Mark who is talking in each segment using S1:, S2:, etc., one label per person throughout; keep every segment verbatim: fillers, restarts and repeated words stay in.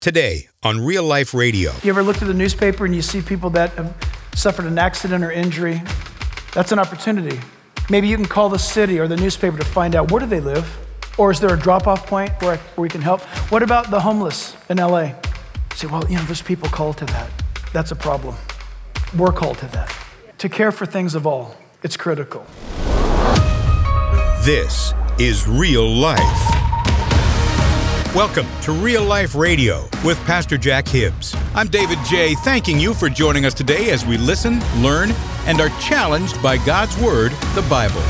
S1: Today on Real Life Radio.
S2: You ever look at the newspaper and you see people that have suffered an accident or injury? That's an opportunity. Maybe you can call the city or the newspaper to find out where do they live, or is there a drop-off point where, where we can help? What about the homeless in L A? You say, well, you know, there's people called to that. That's a problem. We're called to that. To care for things of all, it's critical.
S1: This is Real Life. Welcome to Real Life Radio with Pastor Jack Hibbs. I'm David J., thanking you for joining us today as we listen, learn, and are challenged by God's Word, the Bible.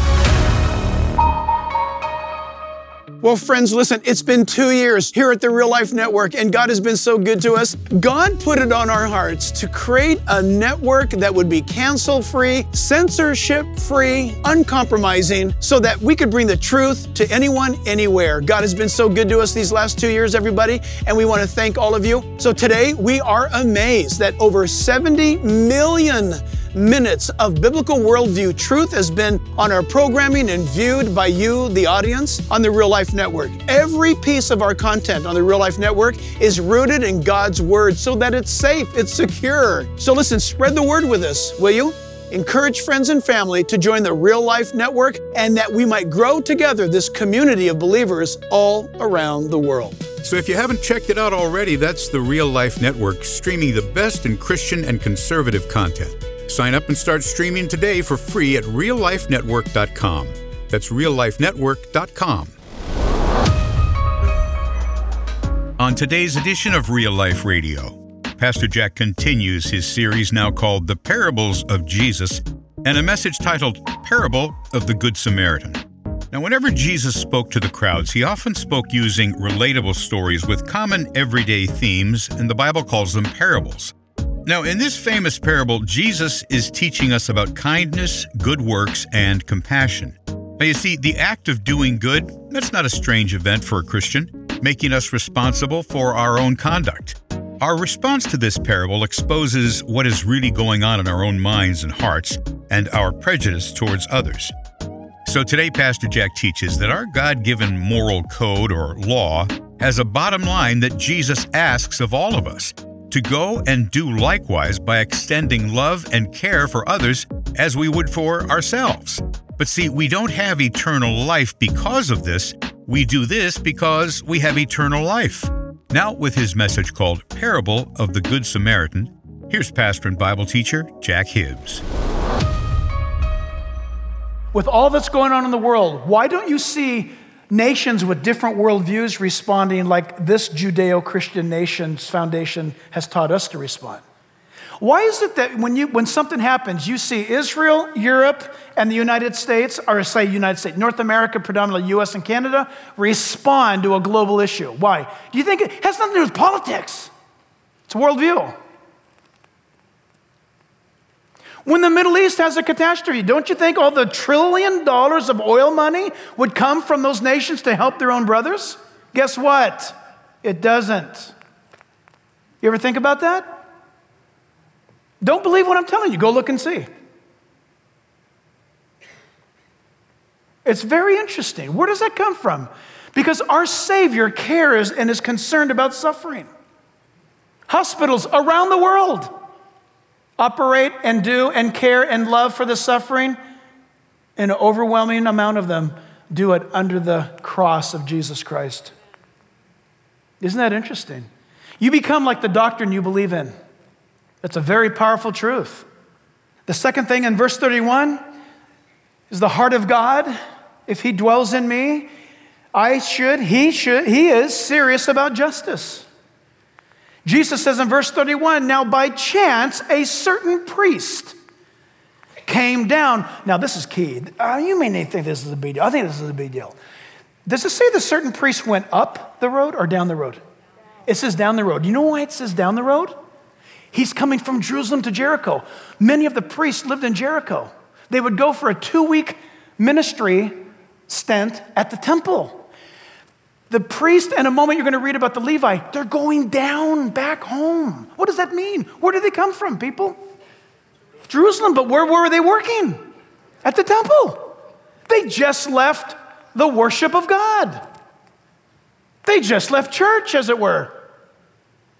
S3: Well, friends, listen, it's been two years here at the Real Life Network, and God has been so good to us. God put it on our hearts to create a network that would be cancel-free, censorship-free, uncompromising, so that we could bring the truth to anyone, anywhere. God has been so good to us these last two years, everybody, and we want to thank all of you. So today, we are amazed that over seventy million minutes of biblical worldview truth has been on our programming and viewed by you, the audience, on the Real Life Network. Every piece of our content on the Real Life Network is rooted in God's Word so that it's safe, it's secure. So listen, spread the word with us, will you? Encourage friends and family to join the Real Life Network and that we might grow together this community of believers all around the world.
S1: So if you haven't checked it out already, that's the Real Life Network, streaming the best in Christian and conservative content. Sign up and start streaming today for free at real life network dot com. That's real life network dot com. On today's edition of Real Life Radio, Pastor Jack continues his series now called The Parables of Jesus, and a message titled Parable of the Good Samaritan. Now, whenever Jesus spoke to the crowds, he often spoke using relatable stories with common everyday themes, and the Bible calls them parables. Now, in this famous parable, Jesus is teaching us about kindness, good works, and compassion. Now, you see, the act of doing good, that's not a strange event for a Christian, making us responsible for our own conduct. Our response to this parable exposes what is really going on in our own minds and hearts and our prejudice towards others. So today, Pastor Jack teaches that our God-given moral code or law has a bottom line that Jesus asks of all of us, to go and do likewise by extending love and care for others as we would for ourselves. But see, we don't have eternal life because of this. We do this because we have eternal life. Now, with his message called Parable of the Good Samaritan, here's pastor and Bible teacher Jack Hibbs.
S2: With all that's going on in the world, why don't you see nations with different worldviews responding like this Judeo-Christian nation's foundation has taught us to respond? Why is it that when you when something happens, you see Israel, Europe, and the United States, or say United States, North America, predominantly U S and Canada, respond to a global issue? Why? Do you think it has nothing to do with politics? It's a worldview. When the Middle East has a catastrophe, don't you think all the trillion dollars of oil money would come from those nations to help their own brothers? Guess what? It doesn't. You ever think about that? Don't believe what I'm telling you. Go look and see. It's very interesting. Where does that come from? Because our Savior cares and is concerned about suffering. Hospitals around the world operate and do and care and love for the suffering, and an overwhelming amount of them do it under the cross of Jesus Christ. Isn't that interesting? You become like the doctrine you believe in. That's a very powerful truth. The second thing in verse thirty-one is the heart of God. If he dwells in me, I should, he should, he is serious about justice. Jesus says in verse thirty-one, now by chance a certain priest came down. Now this is key. Uh, you may think this is a big deal. I think this is a big deal. Does it say the certain priest went up the road or down the road? It says down the road. You know why it says down the road? He's coming from Jerusalem to Jericho. Many of the priests lived in Jericho. They would go for a two-week ministry stint at the temple. The priest, in a moment you're going to read about the Levi, they're going down back home. What does that mean? Where did they come from, people? Jerusalem, but where were they working? At the temple. They just left the worship of God. They just left church, as it were.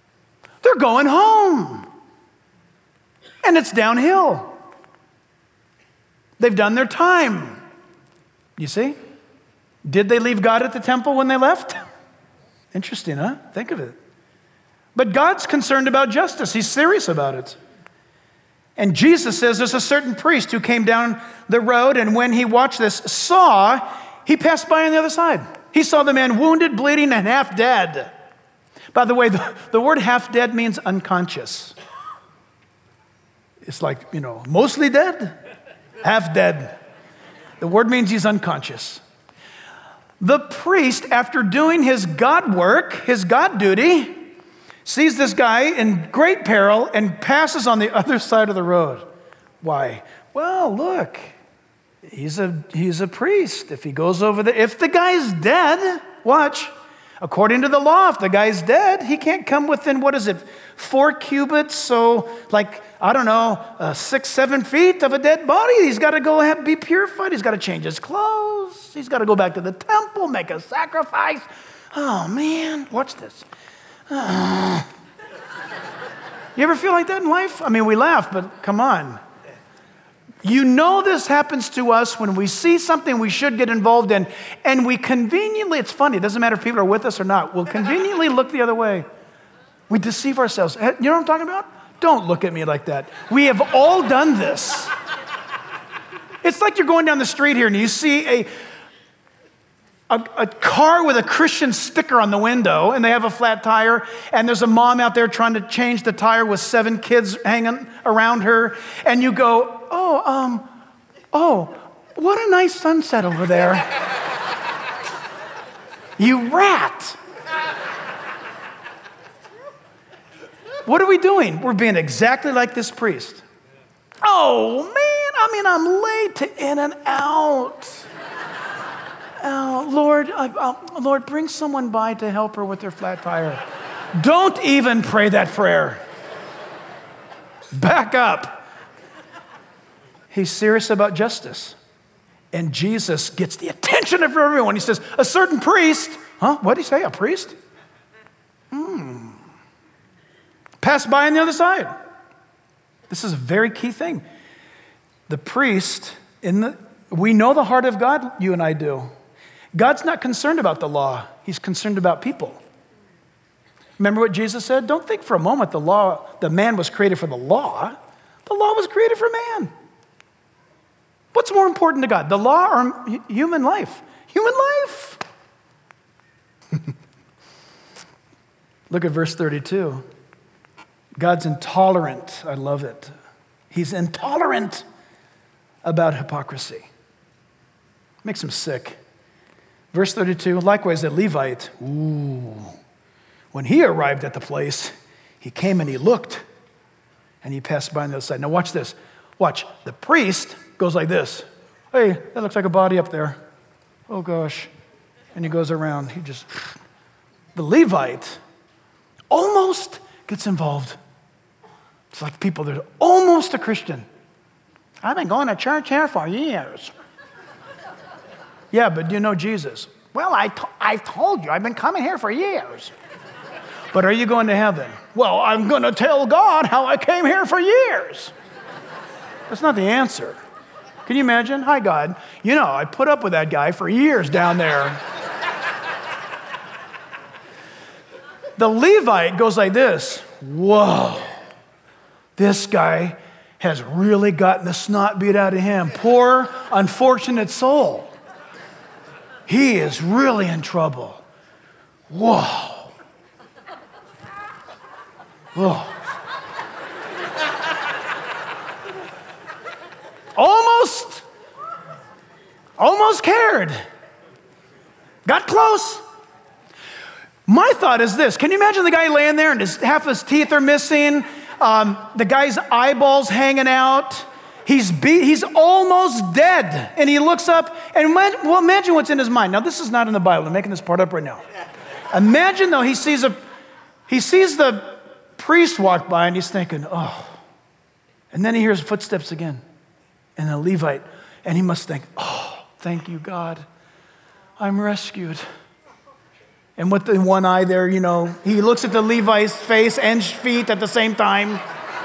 S2: They're going home. And it's downhill. They've done their time. You see? Did they leave God at the temple when they left? Interesting, huh? Think of it. But God's concerned about justice. He's serious about it. And Jesus says there's a certain priest who came down the road, and when he watched this, saw, he passed by on the other side. He saw the man wounded, bleeding, and half dead. By the way, the, the word half dead means unconscious. It's like, you know, mostly dead, half dead. The word means he's unconscious. The priest, after doing his God work, his God duty, sees this guy in great peril and passes on the other side of the road. Why? Well, look, he's a, he's a priest. If he goes over there, if the guy's dead, watch, according to the law, if the guy's dead, he can't come within, what is it, four cubits, so like, I don't know, uh, six, seven feet of a dead body. He's got to go have, be purified. He's got to change his clothes. He's got to go back to the temple, make a sacrifice. Oh, man, watch this. Uh. You ever feel like that in life? I mean, we laugh, but come on. You know this happens to us when we see something we should get involved in, and we conveniently, it's funny, it doesn't matter if people are with us or not, we'll conveniently look the other way. We deceive ourselves. You know what I'm talking about? Don't look at me like that. We have all done this. It's like you're going down the street here and you see a, a, a car with a Christian sticker on the window and they have a flat tire, and there's a mom out there trying to change the tire with seven kids hanging around her, and you go, oh, um, oh, what a nice sunset over there. You rat. What are we doing? We're being exactly like this priest. Oh, man, I mean, I'm late to in and out. Oh, Lord, I, uh, Lord, bring someone by to help her with their flat tire. Don't even pray that prayer. Back up. He's serious about justice. And Jesus gets the attention of everyone. He says, a certain priest, huh? What did he say, a priest? Hmm. Passed by on the other side. This is a very key thing. The priest, in the, we know the heart of God, you and I do. God's not concerned about the law. He's concerned about people. Remember what Jesus said? Don't think for a moment the law, the man was created for the law. The law was created for man. What's more important to God, the law or human life? Human life. Look at verse thirty-two. God's intolerant. I love it. He's intolerant about hypocrisy. Makes him sick. Verse thirty-two, likewise a Levite, ooh, when he arrived at the place, he came and he looked, and he passed by on the other side. Now watch this. Watch. The priest goes like this. Hey, that looks like a body up there. Oh gosh. And he goes around. He just, the Levite almost gets involved. It's like people that are almost a Christian. I've been going to church here for years. Yeah, but do you know Jesus? Well, I t- I've told you, I've been coming here for years. But are you going to heaven? Well, I'm going to tell God how I came here for years. That's not the answer. Can you imagine? Hi, God. You know, I put up with that guy for years down there. The Levite goes like this. Whoa. This guy has really gotten the snot beat out of him. Poor, unfortunate soul. He is really in trouble. Whoa. Whoa. Almost, almost cared. Got close. My thought is this. Can you imagine the guy laying there and his, half his teeth are missing? Um, the guy's eyeballs hanging out. He's beat, he's almost dead. And he looks up and well, imagine what's in his mind. Now, this is not in the Bible. I'm making this part up right now. Imagine though he sees a he sees the priest walk by and he's thinking, oh. And then he hears footsteps again. And a Levite, and he must think, oh, thank you, God. I'm rescued. And with the one eye there, you know, he looks at the Levi's face and feet at the same time.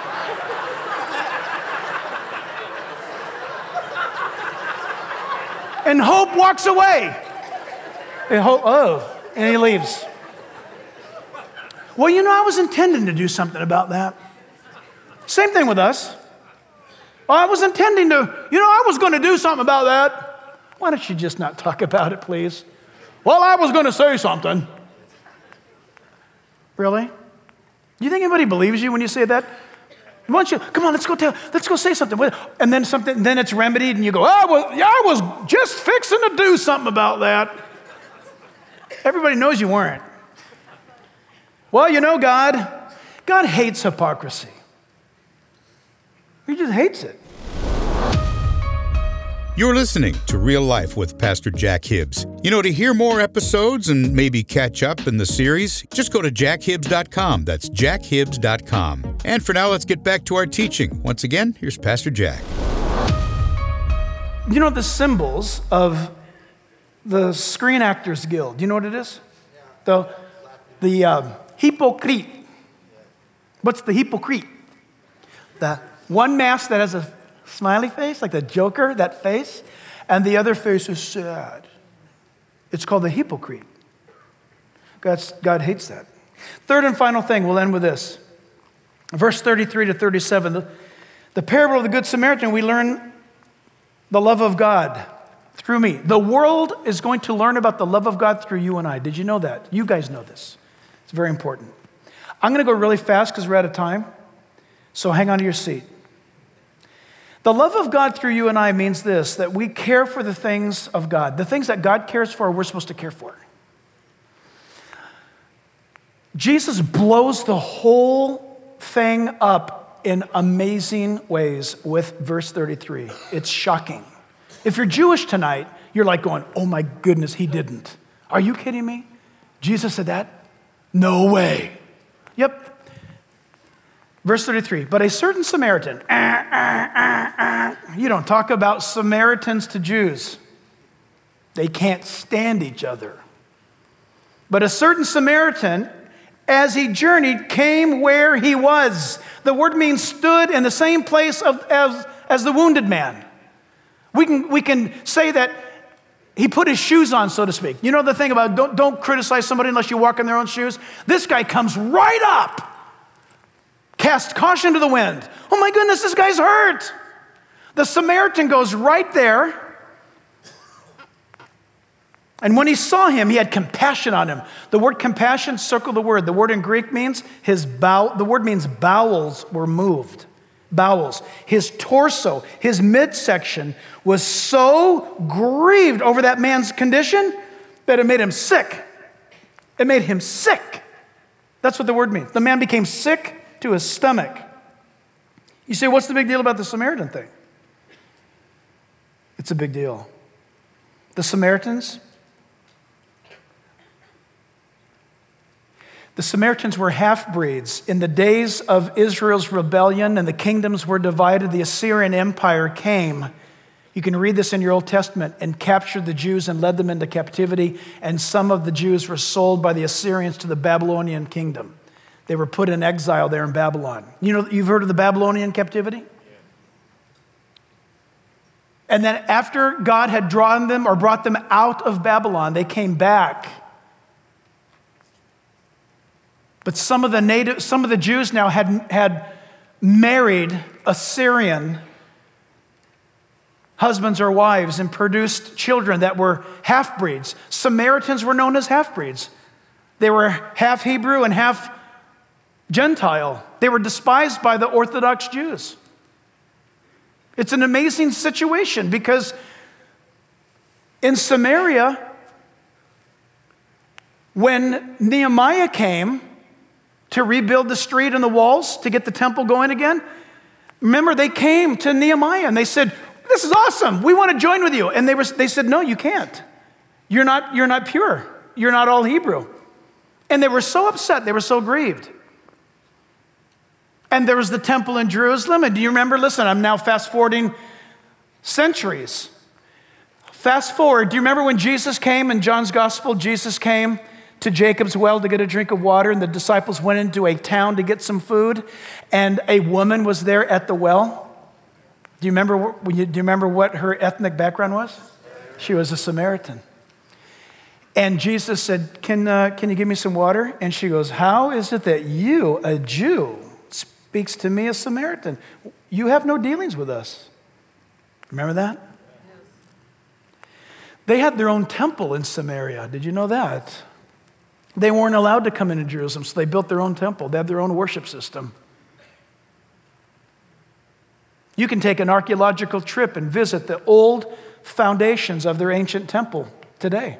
S2: And Hope walks away. And Hope, oh, and he leaves. Well, you know, I was intending to do something about that. Same thing with us. I was intending to, you know, I was going to do something about that. Why don't you just not talk about it, please? Well, I was going to say something. Really? Do you think anybody believes you when you say that? Why don't you, come on, let's go tell, let's go say something. And then something, then it's remedied and you go, oh, well, yeah, I was just fixing to do something about that. Everybody knows you weren't. Well, you know, God, God hates hypocrisy. He just hates it.
S1: You're listening to Real Life with Pastor Jack Hibbs. You know, to hear more episodes and maybe catch up in the series, just go to jack hibbs dot com. That's jack hibbs dot com. And for now, let's get back to our teaching. Once again, here's Pastor Jack.
S2: You know the symbols of the Screen Actors Guild? Do you know what it is? The, the um, hypocrite. What's the hypocrite? The one mask that has a smiley face, like the Joker, that face, and the other face is sad. It's called the hypocrite. God's, God hates that. Third and final thing, we'll end with this. Verse thirty-three to thirty-seven, the, the parable of the Good Samaritan, we learn the love of God through me. The world is going to learn about the love of God through you and I. Did you know that? You guys know this. It's very important. I'm going to go really fast because we're out of time, so hang on to your seat. The love of God through you and I means this, that we care for the things of God. The things that God cares for, we're supposed to care for. Jesus blows the whole thing up in amazing ways with verse thirty-three. It's shocking. If you're Jewish tonight, you're like going, oh my goodness, he didn't. Are you kidding me? Jesus said that? No way. Yep. Verse thirty-three, but a certain Samaritan, ah, ah, ah, ah. You don't talk about Samaritans to Jews. They can't stand each other. But a certain Samaritan, as he journeyed, came where he was. The word means stood in the same place of, as, as the wounded man. We can, we can say that he put his shoes on, so to speak. You know the thing about don't, don't criticize somebody unless you walk in their own shoes? This guy comes right up. Cast caution to the wind. Oh my goodness, this guy's hurt. The Samaritan goes right there. And when he saw him, he had compassion on him. The word compassion, circle the word. The word in Greek means his bow, the word means bowels were moved. Bowels. His torso, his midsection was so grieved over that man's condition that it made him sick. It made him sick. That's what the word means. The man became sick to his stomach. You say, what's the big deal about the Samaritan thing? It's a big deal. The Samaritans, the Samaritans were half-breeds. In the days of Israel's rebellion and the kingdoms were divided, the Assyrian Empire came. You can read this in your Old Testament, and captured the Jews and led them into captivity, and some of the Jews were sold by the Assyrians to the Babylonian kingdom. They were put in exile there in Babylon. You know, you've heard of the Babylonian captivity? And then after God had drawn them or brought them out of Babylon, they came back. But some of the native, some of the Jews now had, had married Assyrian husbands or wives and produced children that were half-breeds. Samaritans were known as half-breeds. They were half Hebrew and half Gentile. They were despised by the Orthodox Jews. It's an amazing situation because in Samaria, when Nehemiah came to rebuild the street and the walls to get the temple going again, remember they came to Nehemiah and they said, this is awesome. We want to join with you. And they were, they said, no, you can't. You're not, you're not pure. You're not all Hebrew. And they were so upset. They were so grieved. And there was the temple in Jerusalem. And do you remember? Listen, I'm now fast forwarding centuries. Fast forward. Do you remember when Jesus came in John's gospel? Jesus came to Jacob's well to get a drink of water, and the disciples went into a town to get some food, and a woman was there at the well. Do you remember, do you remember what her ethnic background was? She was a Samaritan. And Jesus said, can, uh, can you give me some water? And she goes, how is it that you, a Jew, speaks to me, a Samaritan? You have no dealings with us. Remember that? They had their own temple in Samaria. Did you know that? They weren't allowed to come into Jerusalem, so they built their own temple. They had their own worship system. You can take an archaeological trip and visit the old foundations of their ancient temple today.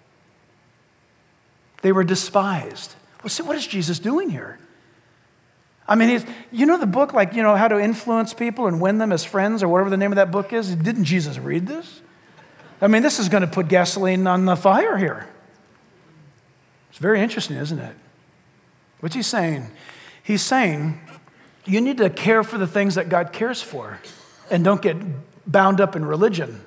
S2: They were despised. Well, see, what is Jesus doing here? I mean, he's, you know the book, like, you know, How to Influence People and Win Them as Friends, or whatever the name of that book is? Didn't Jesus read this? I mean, this is going to put gasoline on the fire here. It's very interesting, isn't it? What's he saying? He's saying you need to care for the things that God cares for, and don't get bound up in religion.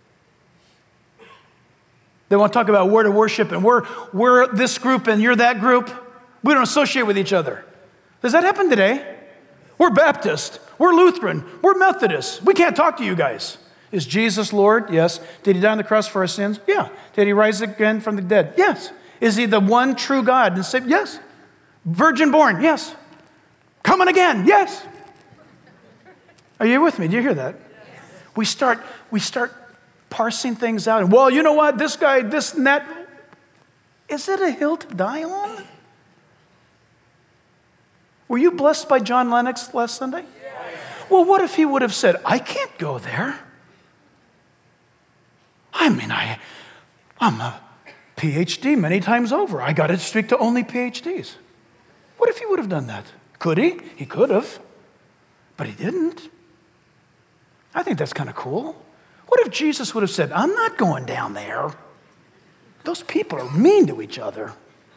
S2: They want to talk about where to worship, and we're, we're this group and you're that group. We don't associate with each other. Does that happen today? We're Baptist. We're Lutheran. We're Methodist. We can't talk to you guys. Is Jesus Lord? Yes. Did he die on the cross for our sins? Yeah. Did he rise again from the dead? Yes. Is he the one true God and Savior? Yes. Virgin born? Yes. Coming again? Yes. Are you with me? Do you hear that? Yes. We start, we start parsing things out. And, well, you know what? This guy, this and that. Is it a hill to die on? Were you blessed by John Lennox last Sunday? Yes. Well, what if he would have said, I can't go there. I mean, I, I'm a P H D many times over. I got to speak to only P H Ds. What if he would have done that? Could he? He could have, but he didn't. I think that's kind of cool. What if Jesus would have said, I'm not going down there. Those people are mean to each other.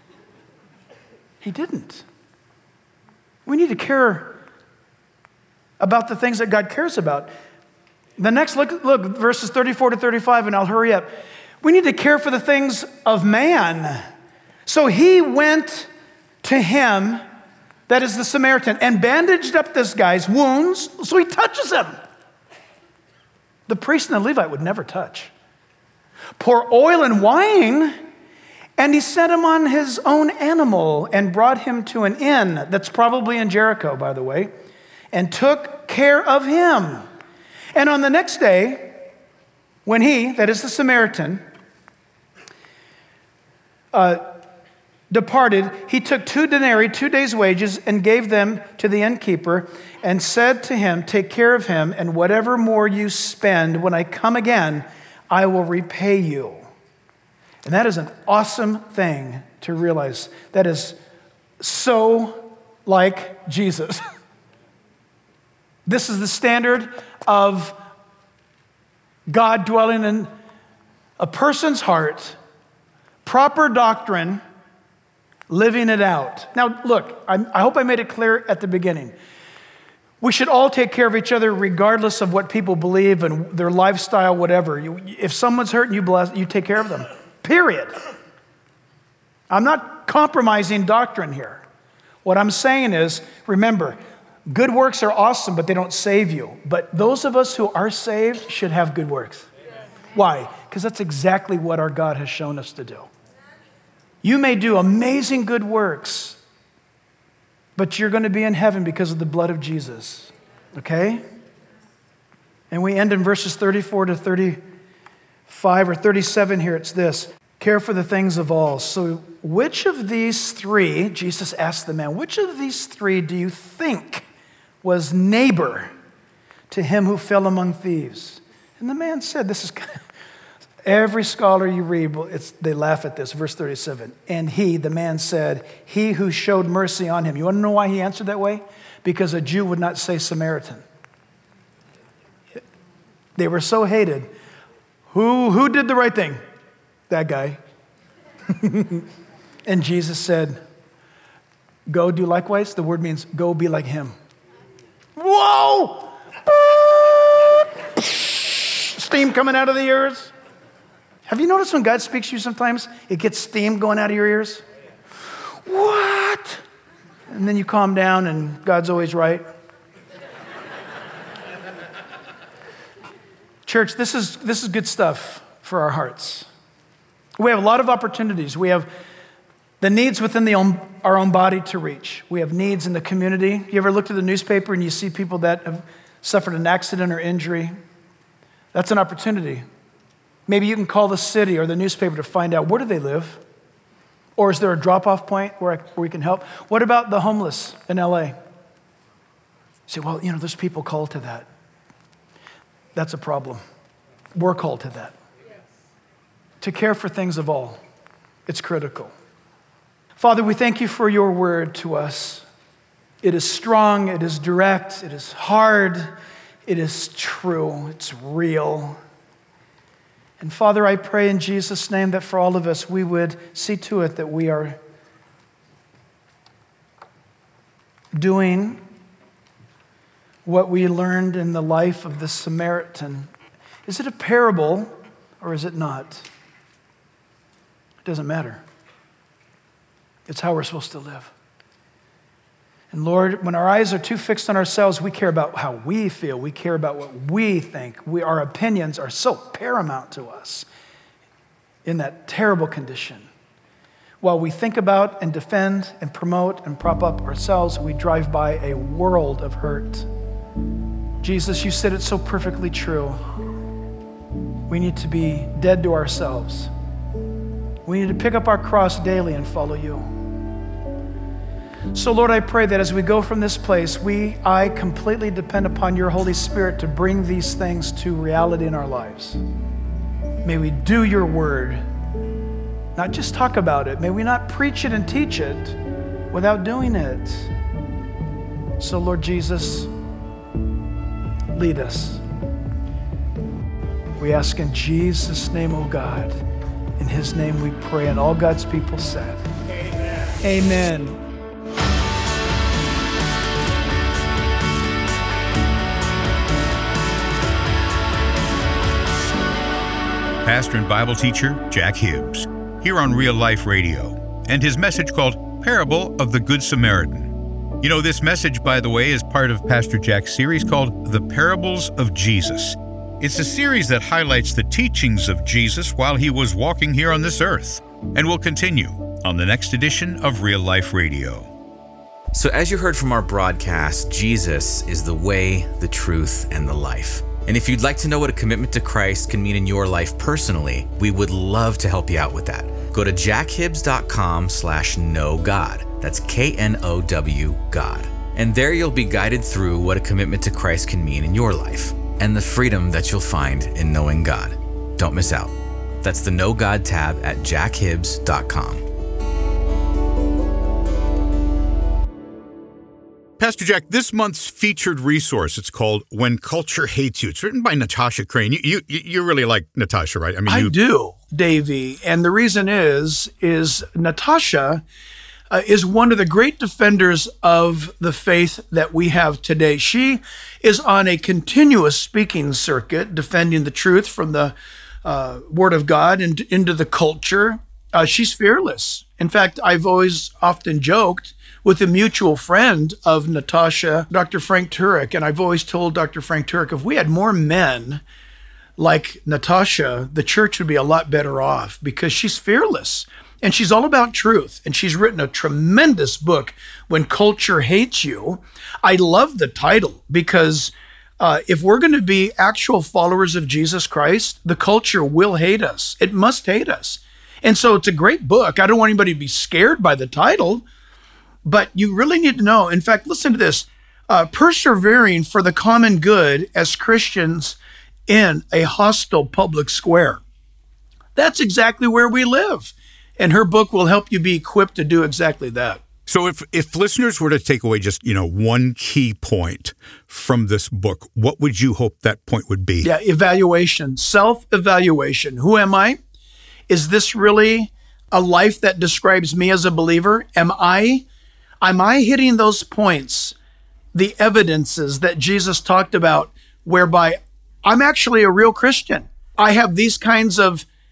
S2: He didn't. We need to care about the things that God cares about. The next, look, look, verses thirty-four to thirty-five, and I'll hurry up. We need to care for the things of man. So he went to him, that is the Samaritan, and bandaged up this guy's wounds, so he touches him. The priest and the Levite would never touch. Pour oil and wine, and he sent him on his own animal and brought him to an inn that's probably in Jericho, by the way, and took care of him. And on the next day, when he, that is the Samaritan, uh, departed, he took two denarii, two days' wages, and gave them to the innkeeper, and said to him, take care of him, and whatever more you spend, when I come again, I will repay you. And that is an awesome thing to realize. That is so like Jesus. This is the standard of God dwelling in a person's heart, proper doctrine, living it out. Now, look, I'm, I hope I made it clear at the beginning. We should all take care of each other regardless of what people believe and their lifestyle, whatever. You, if someone's hurting you, bless, you take care of them, period. I'm not compromising doctrine here. What I'm saying is, remember, good works are awesome, but they don't save you. But those of us who are saved should have good works. Why? Because that's exactly what our God has shown us to do. You may do amazing good works, but you're going to be in heaven because of the blood of Jesus. Okay? And we end in verses thirty-four to thirty-five or thirty-seven here. It's this. Care for the things of all. So which of these three, Jesus asked the man, which of these three do you think was neighbor to him who fell among thieves? And the man said, this is kind of, every scholar you read, it's, they laugh at this, verse thirty-seven. And he, the man said, he who showed mercy on him. You want to know why he answered that way? Because a Jew would not say Samaritan. They were so hated. Who, who did the right thing? That guy. And Jesus said, go do likewise. The word means go be like him. Whoa! Steam coming out of the ears. Have you noticed when God speaks to you sometimes, it gets steam going out of your ears? What? And then you calm down and God's always right. Church, this is, this is good stuff for our hearts. We have a lot of opportunities. We have the needs within the own, our own body to reach. We have needs in the community. You ever looked at the newspaper and you see people that have suffered an accident or injury? That's an opportunity. Maybe you can call the city or the newspaper to find out, where do they live? Or is there a drop-off point where, I, where we can help? What about the homeless in L A? You say, well, you know, there's people called to that. That's a problem. We're called to that. Yes. To care for things of all. It's critical. Father, we thank you for your word to us. It is strong, it is direct, it is hard, it is true, it's real. And Father, I pray in Jesus' name that for all of us, we would see to it that we are doing what we learned in the life of the Samaritan. Is it a parable or is it not? It doesn't matter. It's how we're supposed to live. And Lord, when our eyes are too fixed on ourselves, we care about how we feel. We care about what we think. We, our opinions are so paramount to us in that terrible condition. While we think about and defend and promote and prop up ourselves, we drive by a world of hurt. Jesus, you said it so perfectly true. We need to be dead to ourselves. We need to pick up our cross daily and follow you. So Lord, I pray that as we go from this place, we, I completely depend upon your Holy Spirit to bring these things to reality in our lives. May we do your word, not just talk about it. May we not preach it and teach it without doing it. So Lord Jesus, lead us. We ask in Jesus' name, oh God. In his name we pray, and all God's people said, Amen. Amen.
S1: Pastor and Bible teacher Jack Hibbs, here on Real Life Radio, and his message called Parable of the Good Samaritan. You know, this message, by the way, is part of Pastor Jack's series called The Parables of Jesus. It's a series that highlights the teachings of Jesus while he was walking here on this earth, and will continue on the next edition of Real Life Radio.
S4: So as you heard from our broadcast, Jesus is the way, the truth, and the life. And if you'd like to know what a commitment to Christ can mean in your life personally, we would love to help you out with that. Go to jackhibbs.com slash know God. That's K N O W God. And there you'll be guided through what a commitment to Christ can mean in your life and the freedom that you'll find in knowing God. Don't miss out. That's the Know God tab at jackhibbs dot com.
S1: Pastor Jack, this month's featured resource, it's called When Culture Hates You. It's written by Natasha Crain. You you, you really like Natasha, right?
S2: I mean, I you... do, Davey. And the reason is, is Natasha uh, is one of the great defenders of the faith that we have today. She is on a continuous speaking circuit, defending the truth from the uh, Word of God and into the culture. Uh, she's fearless. In fact, I've always often joked with a mutual friend of Natasha, Doctor Frank Turek, and I've always told Doctor Frank Turek, if we had more men like Natasha, the church would be a lot better off, because she's fearless and she's all about truth. And she's written a tremendous book, When Culture Hates You. I love the title because uh, if we're going to be actual followers of Jesus Christ, the culture will hate us. It must hate us. And so it's a great book. I don't want anybody to be scared by the title, but you really need to know. In fact, listen to this. Uh, persevering for the common good as Christians in a hostile public square. That's exactly where we live. And her book will help you be equipped to do exactly that.
S1: So if, if listeners were to take away just, you know, one key point from this book, what would you hope that point would be?
S2: Yeah, evaluation, self-evaluation. Who am I? Is this really a life that describes me as a believer? Am I Am I hitting those points, the evidences that Jesus talked about, whereby I'm actually a real Christian? I have these kinds of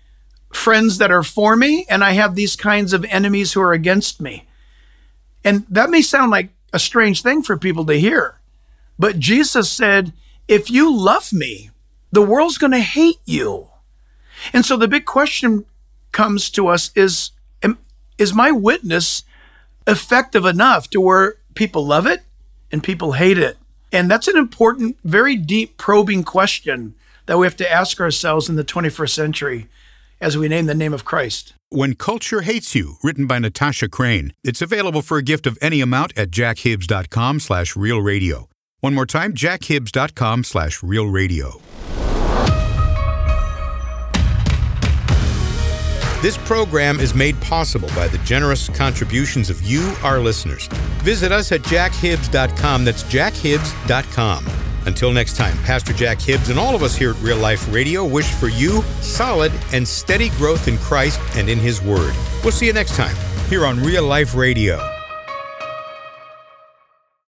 S2: friends that are for me, and I have these kinds of enemies who are against me. And that may sound like a strange thing for people to hear, but Jesus said, if you love me, the world's going to hate you. And so the big question comes to us is, am, is my witness effective enough to where people love it and people hate it? And that's an important, very deep, probing question that we have to ask ourselves in the twenty-first century as we name the name of Christ.
S1: When Culture Hates You, written by Natasha Crane. It's available for a gift of any amount at jackhibbs.com slash real radio. One more time, jackhibbs.com slash real radio. This program is made possible by the generous contributions of you, our listeners. Visit us at jack hibbs dot com. That's jack hibbs dot com. Until next time, Pastor Jack Hibbs and all of us here at Real Life Radio wish for you solid and steady growth in Christ and in His Word. We'll see you next time here on Real Life Radio.